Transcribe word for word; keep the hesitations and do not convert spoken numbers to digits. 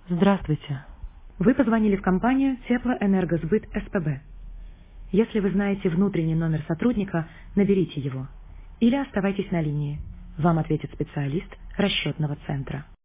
Здравствуйте. Вы позвонили в компанию Теплоэнергосбыт СПБ. Если вы знаете внутренний номер сотрудника, наберите его. Или оставайтесь на линии. Вам ответит специалист расчетного центра.